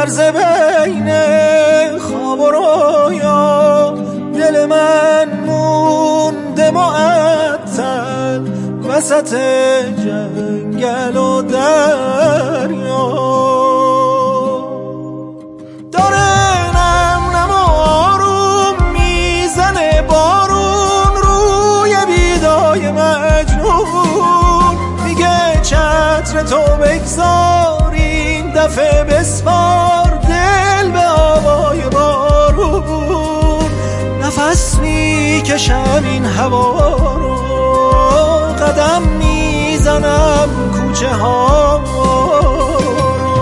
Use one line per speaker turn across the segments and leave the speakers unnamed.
لرز بین خواب و رویا، دل من مونده معطل وسط جنگل و دریا. داره نم نم آروم میزنه بارون روی بیدای مجنون، میگه چتر تو بگذار این دفعه بسپار دل به آوای بارون. نفس میکشم این هوا رو، قدم میزنم کوچه ها رو.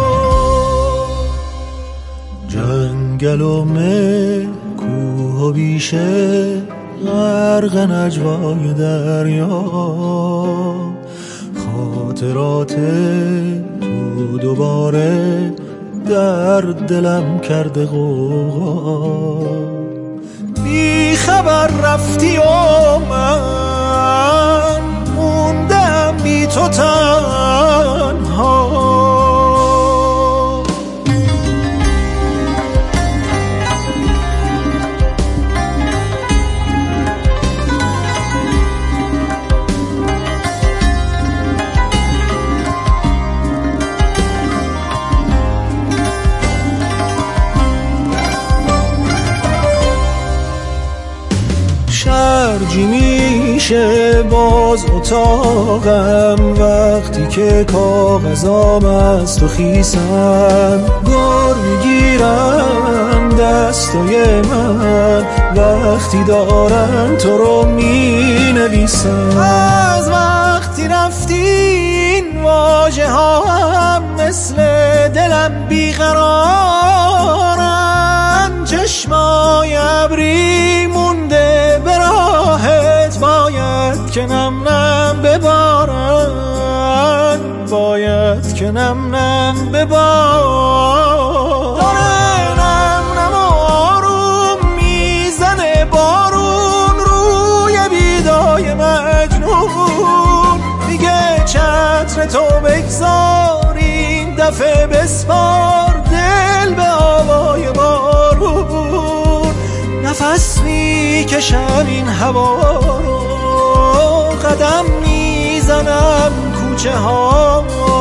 جنگل و مه کوه و بیشه غرق نجوای دریا، خاطرات تو دوباره در دلم کرده غوغا. بی خبر رفتی و من موندم بی تو تنها. شرجی میشه باز اتاقم وقتی که کاغذام از تو خیسن. گر میگیرن دستای من وقتی دارن تو رو مینویسن. از وقتی رفتی این واژه ها هم مثل دلم بیقرارن. چشمای ابری مونده به راهت، باید که نم نم ببارن، باید که نم نم ببارن. داره نم نم آروم میزنه بارون روی بیدای مجنون، میگه چتر تو بگذار این دفعه بسپار دل به آوای بارون. نفس میکشم این هوا رو، قدم میزنم کوچه ها